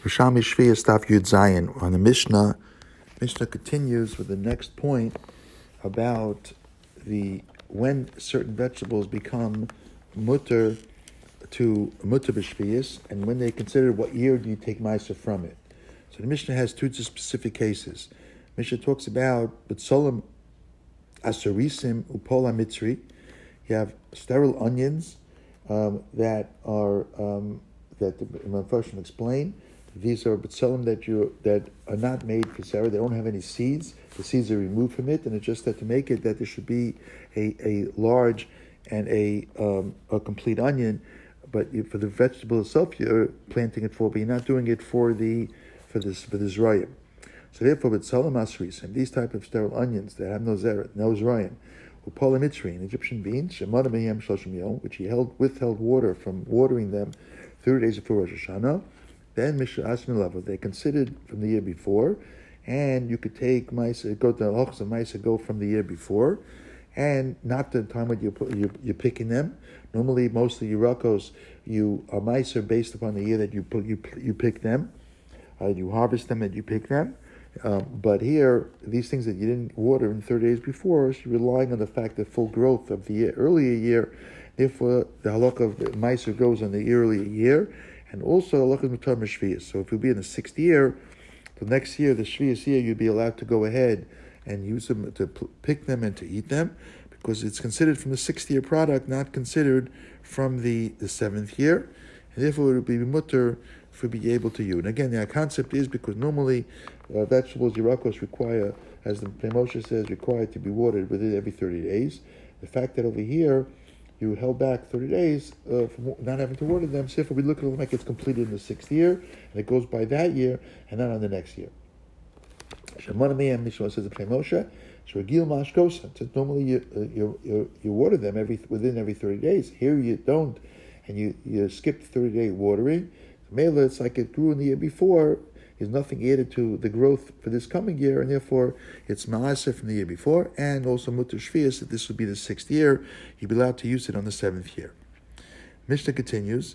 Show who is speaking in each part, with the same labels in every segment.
Speaker 1: Rishami Shviya Staf Yud Zayin. On the Mishnah continues with the next point about when certain vegetables become mutter b'shviyas, and when they consider what year do you take ma'aser from it. So the Mishnah has two specific cases. Mishnah talks about b'tzolim asurisim upola mitzri. You have sterile onions that are that the Mepharshim explain. These are b'tzolim that are not made for Sarah. They don't have any seeds. The seeds are removed from it, and it's just that to make it that there should be a large and a complete onion. But for the vegetable itself, you're planting it for, but you're not doing it for the zrayim. So therefore, b'tzolim asrisim, these type of sterile onions that have no zrayim, upola mitzri, Egyptian beans, shemana meyam shloshim yom, which he withheld water from watering them 30 days before Rosh Hashanah. Then Mishnah Asmin Level, they considered from the year before, and you could take Maisa, go to the halachas of Maisa, go from the year before, and not the time when you're picking them. Normally, most of the Yerakos, you are Maisa based upon the year that you pick them, you harvest them and you pick them. But here, these things that you didn't water in 30 days before, so you're relying on the fact that full growth of the earlier year. Therefore, the halakha of Maisa goes on the earlier year. And also, halakha is mutar shviyas. So if you'll be in the 6th year, the next year, the shviyas year, you'd be allowed to go ahead and use them to pick them and to eat them, because it's considered from the 6th year product, not considered from the 7th year. And therefore, it would be mutar if we be able to use. And again, the concept is because normally vegetables, Yerakos, require, as the Pnei Moshe says, required to be watered within every 30 days. The fact that over here, you held back 30 days from not having to water them. So if we look at it like it's completed in the 6th year, and it goes by that year, and not on the next year. Shemana meyam Mishnah says the Pnei Moshe, shregil mashkosa. So normally you water them within every 30 days. Here you don't, and you skip 30-day watering. Mela, it's like it grew in the year before. There's nothing added to the growth for this coming year, and therefore it's ma'aser from the year before, and also mutar shviyas, that this would be the 6th year. You'd be allowed to use it on the 7th year. Mishnah continues,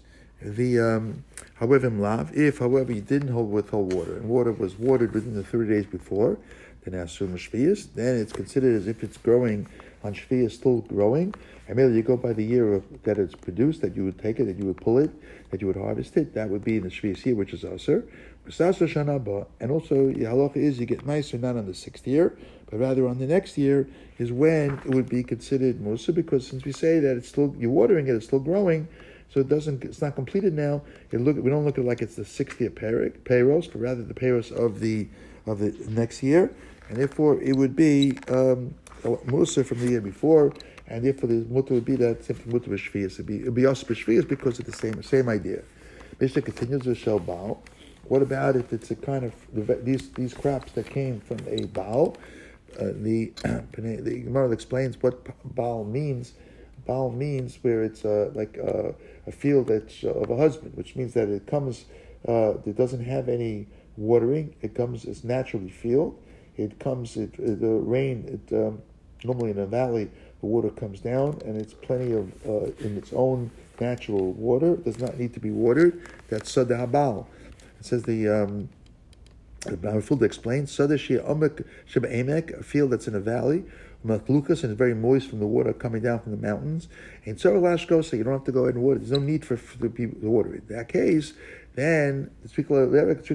Speaker 1: however, however you didn't withhold water, and water was watered within the 30 days before, then asur shviyas, then it's considered as if it's growing on shviyas, still growing. And maybe you go by the year that it's produced, that you would take it, that you would pull it, that you would harvest it. That would be in the shviyas year, which is asur. And also, the halacha is you get ma'aser not on the 6th year, but rather on the next year is when it would be considered musa, because since we say that it's still, you're watering it, it's still growing, so it's not completed now. We don't look at it like it's the 6th year payros, but rather the payros of the next year, and therefore it would be musa from the year before, and therefore the muta would be that simply muta b'shviyas. It'd be also b'shviyas because it's the same idea. Mishnah continues with shel baal. What about if it's a kind of these crops that came from a baal? The Gemara explains what baal means. Baal means where it's like a field that's of a husband, which means that it comes, it doesn't have any watering. It comes, it's naturally field. It comes, the rain. Normally in a valley, the water comes down, and it's plenty of in its own natural water. It does not need to be watered. That's sada baal. It says the Fulda explains, a field that's in a valley, Matlukas, and it's very moist from the water coming down from the mountains. And so you don't have to go ahead and water. There's no need for the people to water it. In that case, then so therefore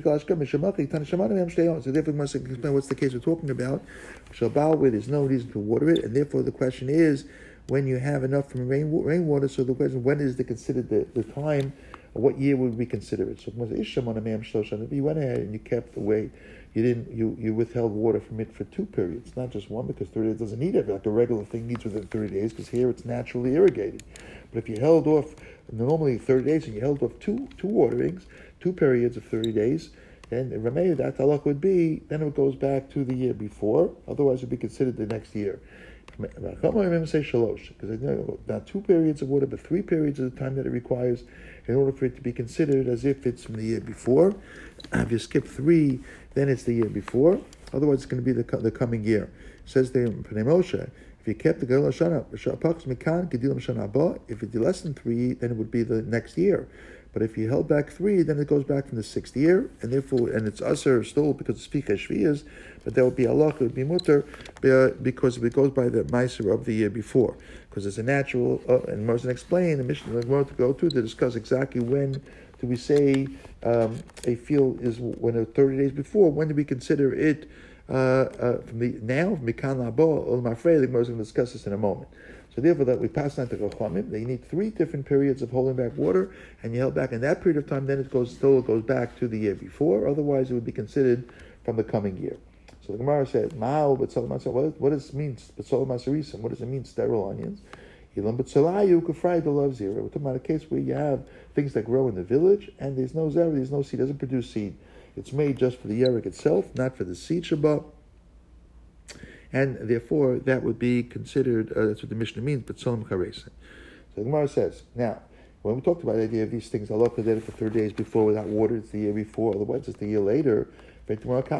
Speaker 1: we must explain what's the case we're talking about. Where there's no reason to water it, and therefore the question is when you have enough from rainwater. So the question, when is considered the time? What year would we consider it? So if you went ahead and you kept away, you withheld water from it for 2 periods, not just one, because 30 days doesn't need it like a regular thing needs within 30 days, because here it's naturally irrigated. But if you held off normally 30 days and you held off two waterings, 2 periods of 30 days, then Rameh, that halach would be, then it goes back to the year before, otherwise it would be considered the next year. Say shalosh, because not 2 periods of water, but 3 periods of the time that it requires in order for it to be considered as if it's from the year before. If you skip 3, then it's the year before. Otherwise, it's going to be the coming year. It says there in Pnei Moshe, if you kept the Gedul Shana, if it did less than 3, then it would be the next year. But if you held back 3, then it goes back from the 6th year, and therefore, and it's usher still because it's Ficha Shviyas, but there would be Allah, it would be mutter, because it goes by the Meiser of the year before. Because it's a natural, and Moshe explained, the mission we're going to go to discuss exactly when do we say a field is when 30 days before, when do we consider it from the now, from Mikan Labo, or Mafrei, we're going to discuss this in a moment. So therefore, that we pass on to Chachamim, they need 3 different periods of holding back water, and you held back in that period of time, then it goes back to the year before, otherwise it would be considered from the coming year. So the Gemara said, Ma'al b'tzolam asarisim, what does it mean, b'tzolam asarisim? What does it mean, sterile onions? Ilam b'tzolayu k'frei delav zera. We're talking about a case where you have things that grow in the village, and there's no zera, there's no seed, doesn't produce seed. It's made just for the yerek itself, not for the seed shabbat. And therefore, that would be considered, that's what the Mishnah means, b'tzolam charesim. So the Gemara says, now, when we talked about the idea of these things, Allah could did it for 30 days before without water, it's the year before, otherwise it's the year later. We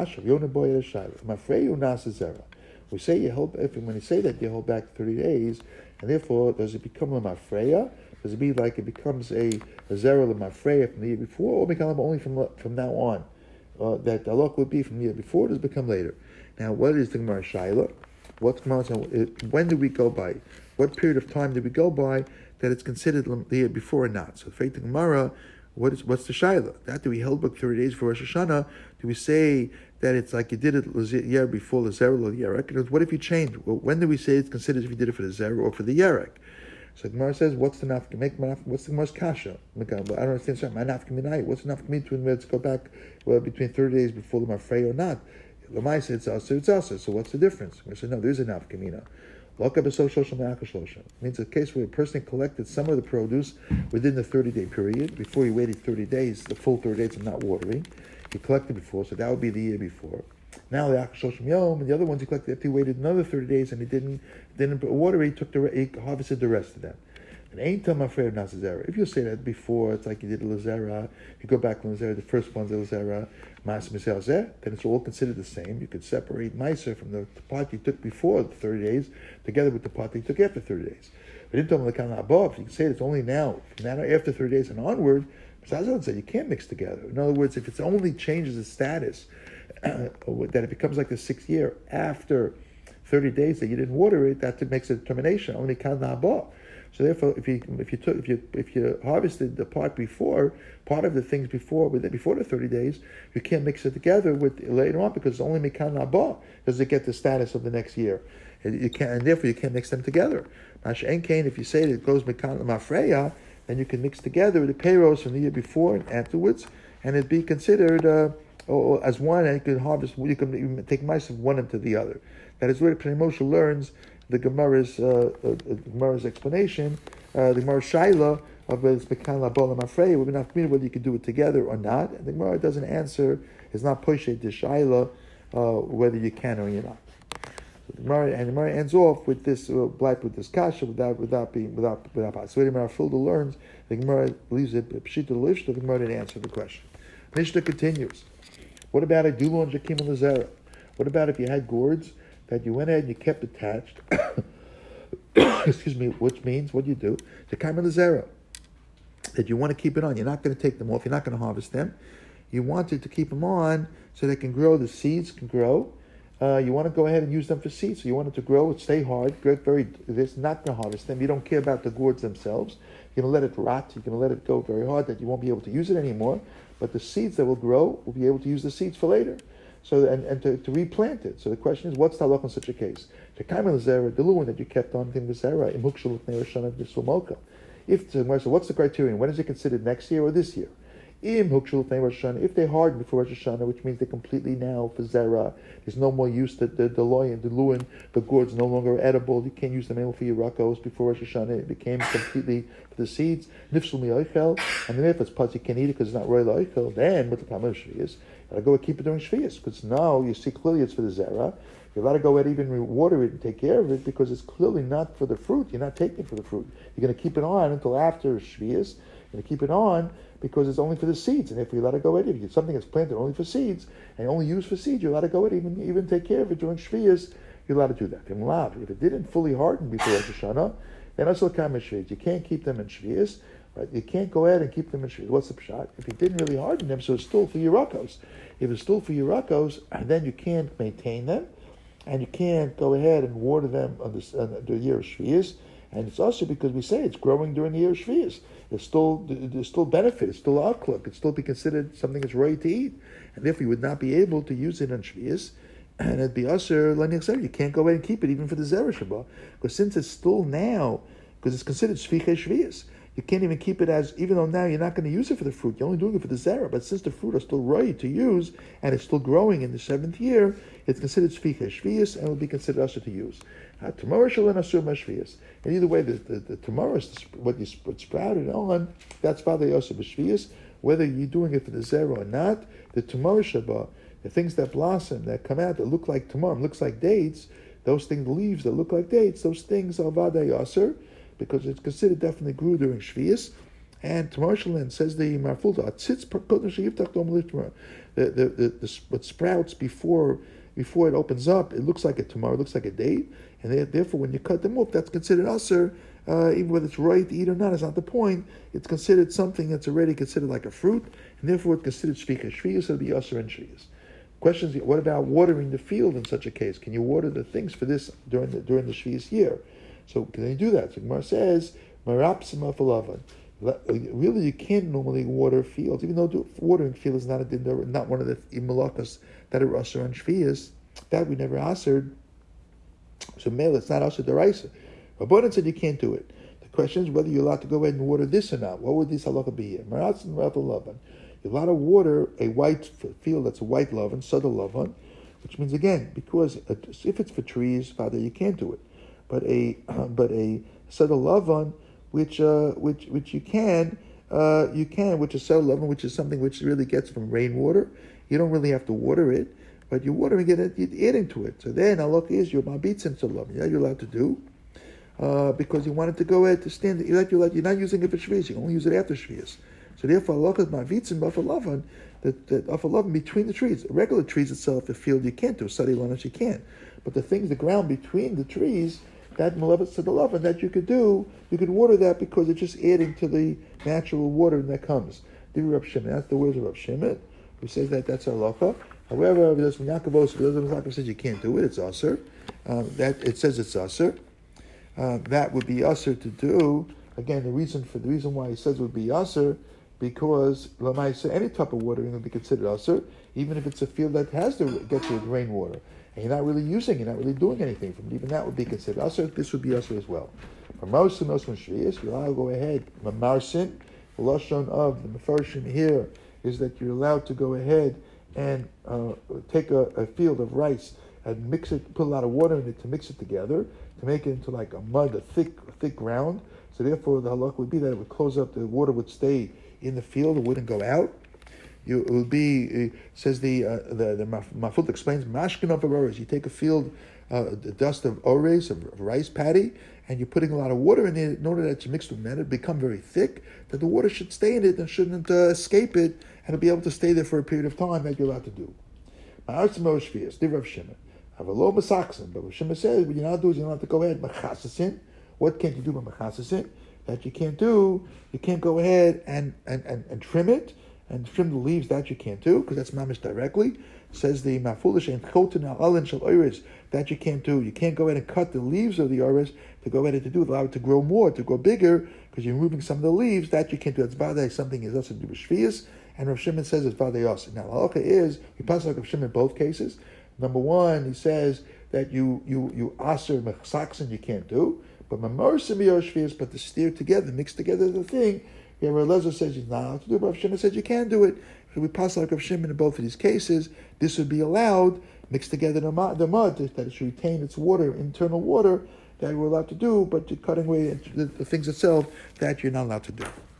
Speaker 1: say you hold, when you say that you hold back 30 days, and therefore does it become a mafreya? Does it mean like it becomes a zera l'mafreya from the year before, or become only from now on? That the halakha would be from the year before, does it become later? Now, what is the Gemara Shaila? When do we go by? What period of time do we go by that it's considered the year before or not? So, the Gemara, what's the Shaila? That do we held back 30 days for Rosh Hashanah? Do we say that it's like you did it the year before the Zerah or the Yerek? What if you change? Well, when do we say it's considered if you did it for the Zerah or for the Yerek? So the Gemara says, what's the Gemara's kasha? I don't understand. Sorry, my nafkaminai. What's the nafkamin between whether to go back between 30 days before the mafrei or not? Lamai said it's asa. So what's the difference? We said no, there's a nafkamina. Means a case where a person collected some of the produce within the 30-day period before he waited 30 days, the full 30 days of not watering. He collected before, so that would be the year before. Now the Akashoshim Yom and the other ones he collected after he waited another 30 days and he didn't water. He harvested the rest of them. And ain't I'm afraid of Nazazera. If you say that before, it's like you did Lazera. You go back to Lazera, the first one's Lazera, Mas Misel Zeh, then it's all considered the same. You could separate Meiser from the part you took before the 30 days, together with the part that you took after 30 days. But in Tom Lakan above, you can say it's only now, from now after 30 days and onward. Zazal said you can't mix together. In other words, if it only changes its status, that it becomes like the 6th year after 30 days that you didn't water it, that makes a determination only kan haba. So therefore, if you harvested the part before, part of the things before the 30 days, you can't mix it together with later on because it's only mikan haba does it get the status of the next year. You can't, and therefore you can't mix them together. Mash enkain, if you say that it goes mikan mafreya, then you can mix together the payros from the year before and afterwards, and it'd be considered as one, and you can harvest. You can even take mice of one into the other. That is where Pnei Moshe learns the Gemara's explanation, the Gemara Shaila of whether it's Mekan Labol Mafrei. We're not familiar whether you can do it together or not. And the Gemara doesn't answer. It's not Poshet the Shaila whether you can or you're not. So the Gemara ends off with this with this kasha without. So the Gemara further learns the Gemara leaves it Pshita Lish. The Gemara didn't answer the question. Mishnah continues. What about a Dulon Jakim and Lazera? What about if you had gourds that you went ahead and you kept attached? Excuse me, which means what do you do? Jakim and Lazera. That you want to keep it on. You're not going to take them off. You're not going to harvest them. You wanted to keep them on so they can grow. The seeds can grow. You want to go ahead and use them for seeds. So you want it to grow, stay hard, this not going to harvest them. You don't care about the gourds themselves. You're going to let it rot. You're going to let it go very hard that you won't be able to use it anymore. But the seeds that will grow will be able to use the seeds for later. So and to replant it. So the question is, what's the halakha in such a case? The luan that you kept on in the zera, so what's the criterion? When is it considered next year or this year? If they harden before Rosh Hashanah, which means they're completely now for zera, there's no more use that the luan, the gourds no longer edible. You can't use them anymore for your rakos before Rosh Hashanah. It became completely for the seeds. Nifshul mi'oichel, and then if it's putz, you can't eat it because it's not royal oichel. Then what the time of shvius, you gotta go and keep it during shvius because now you see clearly it's for the zera. You've got to go ahead and even water it and take care of it because it's clearly not for the fruit. You're not taking it for the fruit. You're going to keep it on until after shvius. You're going to keep it on because it's only for the seeds. And if you're allowed to go ahead, if it's something that's planted only for seeds and only used for seeds, you're allowed to go ahead and even take care of it during shvius. You're allowed to do that. If it didn't fully harden before Rosh Hashanah, then also come shvius. You can't keep them in shvius. right? You can't go ahead and keep them in shvius. What's the pshat? If you didn't really harden them, so it's still for Yerakos. If it's still for Yerakos, then you can't maintain them, and you can't go ahead and water them on the year of shvius. And it's also because we say it's growing during the year of shvius. There's still benefit. It's still akluk. It's still be considered something that's ready to eat, and therefore you would not be able to use it on shvius. And it'd be usher like you can't go ahead and keep it even for the zera shaba, because since it's still now, because it's considered shvichei shvius, you can't even keep it as, even though now you're not going to use it for the fruit, you're only doing it for the zera. But since the fruit are still ready to use and it's still growing in the 7th year, it's considered shvichei shvius and will be considered usher to use. Tomorrow shalom asur mashvius. And either way, the tomorrow is what you sprouted on. That's father yosef b'shvius. Whether you're doing it for the zera or not, the tomorrow shaba, the things that blossom, that come out, that look like tomorrow, looks like dates, those things, leaves that look like dates, those things are vada yasser, because it's considered definitely grew during shvius. And tomorrow shalom says the marfulta atzitz what sprouts before it opens up, it looks like a tomorrow, it looks like a date, and therefore when you cut them off, that's considered usher, even whether it's right to eat or not, is not the point. It's considered something that's already considered like a fruit, and therefore it's considered shvius, so it'll be usher and shvius. Questions: what about watering the field in such a case? Can you water the things for this during the shvius year? So can you do that? So Gemara says, "Marapsim afalavan." Really, you can't normally water fields, even though watering fields is not one of the imalakas that are usher and shvius. That we never answered. So male, it's not usher deraisa. Rabbanan said you can't do it. The question is whether you're allowed to go ahead and water this or not. What would this halakha be here? Marapsim afalavan. You're allowed to water a white field that's a white lavan, sada lavan, which means again, because if it's for trees, father, you can't do it. But a sada lavan, which you can, which is sada lavan, which is something which really gets from rainwater. You don't really have to water it, but you're watering it, you're adding to it. So then halakha is your mabitzin sada lavan. That you're allowed to do. Because you wanted to go ahead to stand. You're not using it for shvius. You only use it after shvius. So therefore, halakha mavitzin b'afalavan, that afalavan between the trees. Regular trees itself, the field you can't do. Sadi lanas you can't. But the things, the ground between the trees, that malavat sadalavan that you could do, you could water that because it's just adding to the natural water that comes. Rav Shimon, that's the words of Rav Shimon, who says that that's halakha. However, there's Yaakov says you can't do it. It's aser. That it says it's aser. That would be aser to do. Again, the reason why he says it would be aser, because Lamaisa, any type of watering would be considered aser, even if it's a field that has to get you rainwater, and you're not really using it, not really doing anything from it, even that would be considered aser. This would be aser as well. For Marsin, Osman Shvius, you're allowed to go ahead. Marsin, the lashon of the Mefarshim here is that you're allowed to go ahead and take a field of rice and mix it, put a lot of water in it to mix it together, to make it into like a mud, a thick ground. So therefore, the halakha would be that it would close up, the water would stay in the field, it wouldn't go out. It would be, says the Mafut explains, mashkin of ores. You take a field, the dust of ores, of rice paddy, and you're putting a lot of water in it in order that it's mixed with men, it become very thick, that the water should stay in it and shouldn't escape it, and it'll be able to stay there for a period of time that you're allowed to do. Rav Shimon. Have a low masaksin, but Rav Shimon says what you're not doing is you're not to go ahead machasasin. What can't you do by machasasin? That you can't do, you can't go ahead and trim it, and trim the leaves, that you can't do, because that's mamish directly. Says the mafulish and chotin al shel oires, that you can't do. You can't go ahead and cut the leaves of the oires to go ahead and to do it, allow it to grow more, to grow bigger, because you're removing some of the leaves, that you can't do. That's vadei, something is also to do with shvius, and Rav Shimon says it's vadei also. Now, halakha is, we pass like Rav Shimon in both cases. Number one, he says that you aser mechsaksin you can't do, but mamarsim shvius, but to steer together, mix together the thing. Yeah, Rav Lezer says you're not allowed to do it. Rav Shimon says you can do it. So we pass like Rav Shimon in both of these cases. This would be allowed, mixed together the mud, that it should retain its water, internal water, that we're allowed to do, but you're cutting away the things itself that you're not allowed to do.